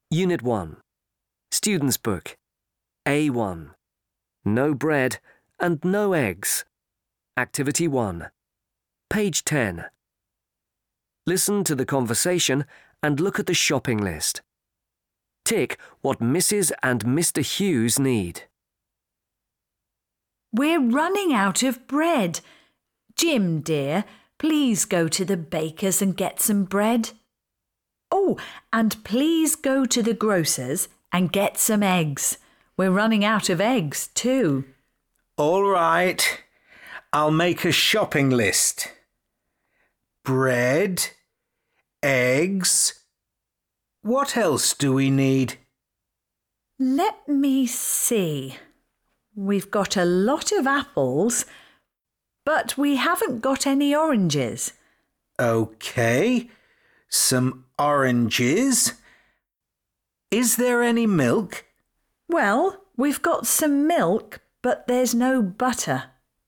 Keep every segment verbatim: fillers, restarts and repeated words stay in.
Unit one. Student's Book. A one. No bread and no eggs. Activity one. Page ten. Listen to the conversation and look at the shopping list. Tick what Missus and Mister Hughes need. We're running out of bread. Jim, dear, please go to the baker's and get some bread. Oh, and please go to the grocer's and get some eggs. We're running out of eggs too. All right, I'll make a shopping list. Bread, eggs. What else do we need? Let me see. We've got a lot of apples, but we haven't got any oranges. OK, some oranges. Is there any milk? Well, we've got some milk, but there's no butter.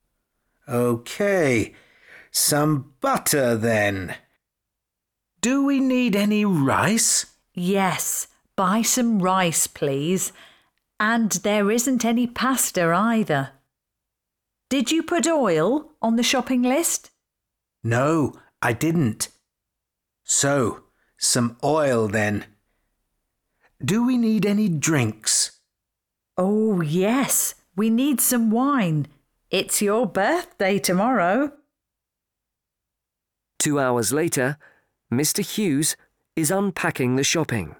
OK, some butter then. Do we need any rice? Yes, buy some rice, please. And there isn't any pasta either. Did you put oil on the shopping list? No, I didn't. So, some oil then. Do we need any drinks? Oh, yes, we need some wine. It's your birthday tomorrow. Two hours later, Mister Hughes is unpacking the shopping.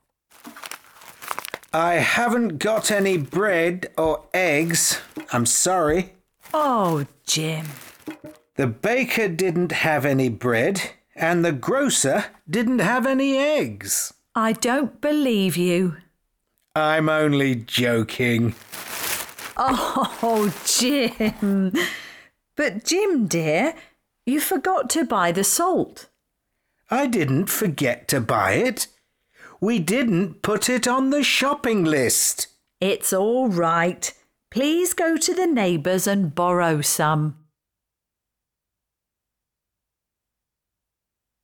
I haven't got any bread or eggs. I'm sorry. Oh, Jim. The baker didn't have any bread and the grocer didn't have any eggs. I don't believe you. I'm only joking. Oh, Jim. But Jim, dear, you forgot to buy the salt. I didn't forget to buy it. We didn't put it on the shopping list. It's all right. Please go to the neighbours and borrow some.